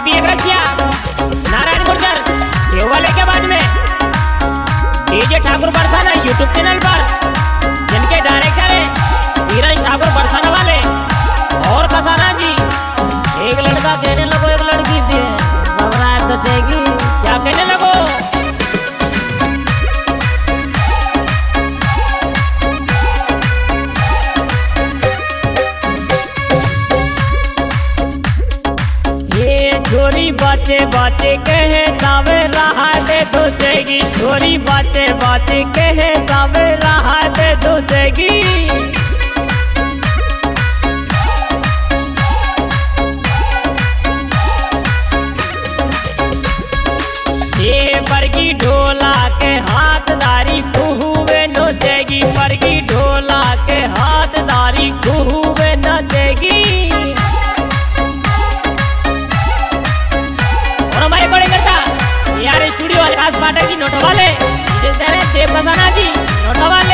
भी एक रसिया नारायण गुर्जर सेवाले के बाद में DJ Thakur Barsana YouTube channel पर जिनके डायरेक्टर है धीरज ठाकुर बरसाना वाले और कसाना जी। एक लड़का कहने लगो एक लड़की थी घबराहट तो चाहिए क्या कहने लगो। छोरी बाचे बाचे कहे सावे रहा दे दो चेगी छोरी बाचे बाचे कहे सावे रहा दे दो चेगी। ये बरगी ढोला के हाथदारी खुहुवे नोचेगी बरगी ढोला के हाथदारी खुहुवे नोचेगी। यार स्टूडियो आकाश पाठक जी नोट वाले देव खजाना जी नोट वाले।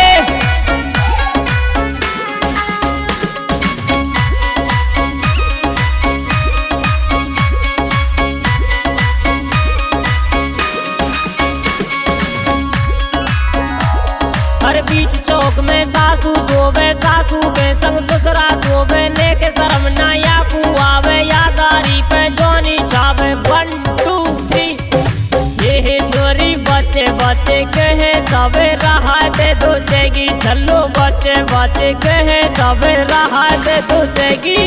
हर बीच चौक में सासू सोवे सासू के संग ससुरा सोवे लेके शर्म ना या पुआवे यादारी पे जोनी छावे 1 2 3 छोरी बच्चे बच्चे कहे सबे रहा दे दो चेगी छल्लो बच्चे बच्चे कहे सबे रहा दे दो चेगी।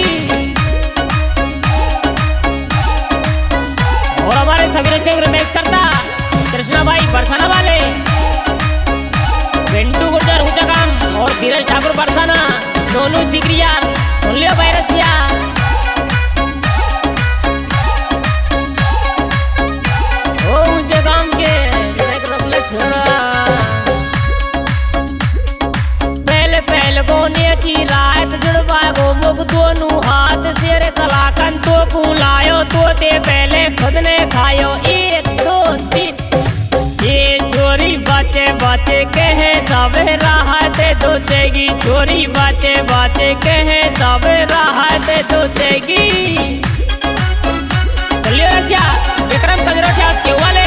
और हमारे सभी से रिमिक्स करता कृष्णा भाई बरसाना वाले पिंटू गुर्जर ऊंचा काम और धीरज ठाकुर बरसाना दोनों जिगरिया सुन लियो भाई रसिया। पहले पहले गोने की रात जुड़वा गो मुख दोनों हाथ शेर कलाकन तो कुलायो तो ते पहले खुद ने खायो 1 2 3। ये छोरी बच्चे बच्चे कहे सबे राह दे दो चेगी छोरी बच्चे बच्चे कहे सबे राह दे दो चेगी। चलिए रसिया विक्रम कंजरोटिया शिवाले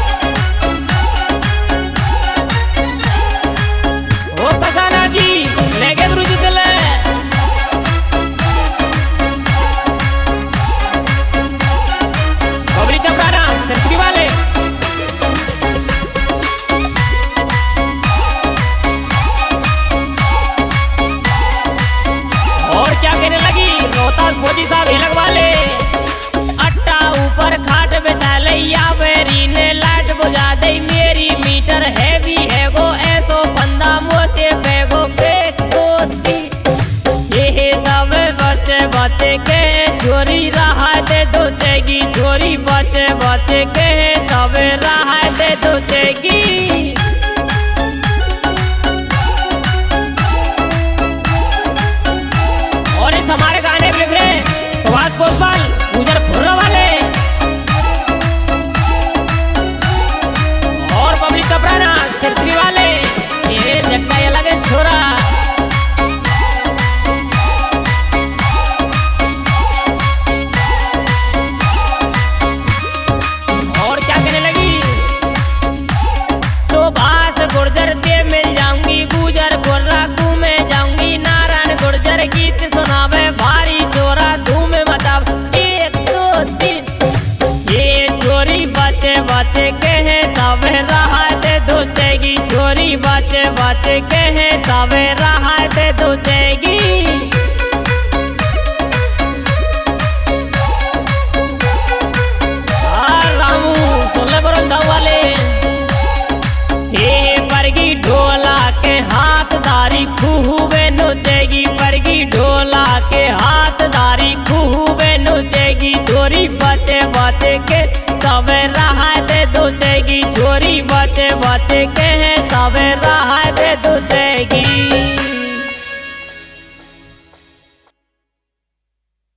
मोदी साहब हिलक वाले अट्टा ऊपर खाट बिछा लिया बेरी ने लाइट बुझा दे मेरी मीटर हैवी है गो ऐसो बंदा मोते बेगो फेंक दो दी। ये सब बच्चे बच्चे के छोरी राह दे दो चेगी छोरी बच्चे बच्चे के सब राह दे दो चेगी। और इस हमारे गाने लिख रहे सुभाष कोसवाल गुजर फुर्रा वाले और पब्लिक कपराना सेक्रेटरी वाले ये देखता ये लगे छोरा। और क्या कहने लगी सुभाष गुर्जर से मिल जाऊंगी गुजर फुर्रा घूमे जाऊंगी नारायण गुर्जर गीत सुनावे भारी छोरा धूम मचाव 1 2 3। ये छोरी बच्चे बच्चे कहे सबे राह दे दो चेगी छोरी बच्चे बच्चे कहे सबे राह दे दो चेगी। रामू सोले बरंदा वाले ये बरगी ढोला के हाथदारी खुहुवे नोचेगी बरगी ढोला के हाथदारी खुहुवे नोचेगी छोरी बच्चे बच्चे के